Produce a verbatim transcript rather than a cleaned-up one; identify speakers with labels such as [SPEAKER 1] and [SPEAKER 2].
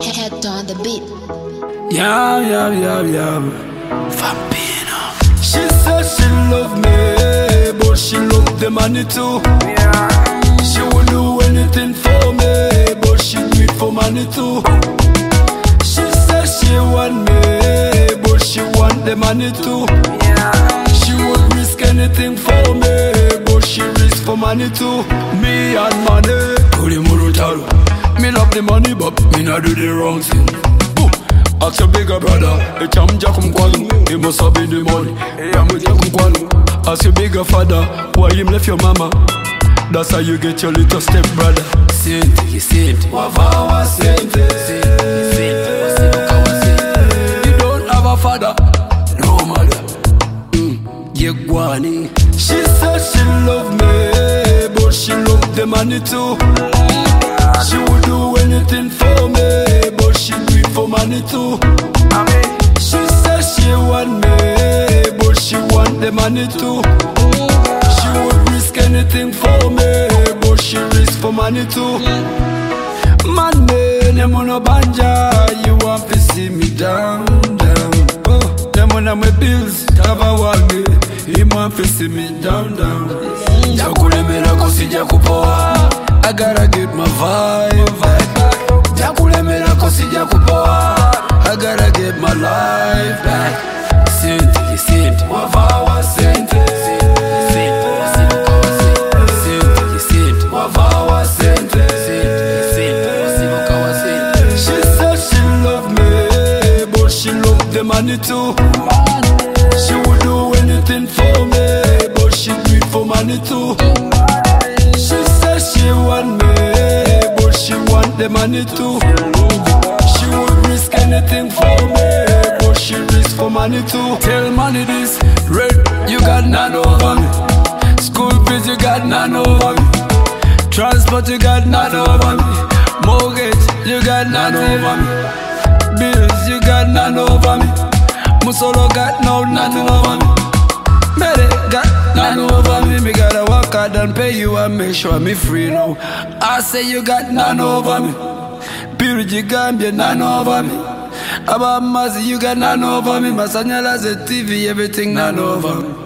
[SPEAKER 1] Head on the beat.
[SPEAKER 2] Yeah, yeah, yeah, yeah. Vampino. She says she love me, but she love the money too. She would do anything for me, but she do it for money too. She says she want me, but she want the money too. She would risk anything for me, but she risk for money too. Me and money, Kuri Murutaro. Me love the money, but me not do the wrong thing. Boom. Ask your bigger brother, a cham jakum kwalu. He must have been the money. I'm with jakum kwalu. Ask your bigger father, why him left your mama? That's how you get your little step brother. Sente, sente, wavawa sente. You don't have a father, no mother. Mm, Yegwani. She says she love me, but she love the money too. She would do anything for me, but she do it for money too. She says she want me, but she want the money too. She would risk anything for me, but she risk for money too. Money, them on a banja, you want to see me down, down. Oh, them on my bills, cover wall me, you want to see me down, down. Jakule mera kosi jakupoa, I gotta get my vibe. Jakule mera kosi jakupoa, I gotta get my life back. Sente, sente, wavawa sente. She says she love me, but she love the money too. She would do anything for me, but she do it for money too. She says she want me, but she want the money too. She would risk anything for me, but she risk for money too. Tell money this, rent you got none over me. School fees you got none over me. Transport you got none over me. Mortgage you got none over me. Bills you got none over me. Musolo got no nothing over me. Mary got none over me. Me gotta work hard and pay you and make sure me free now. I say you got none over me. Purity Gambia none over me. About Mazi you got none over me. Masanyala's a T V, everything none over me.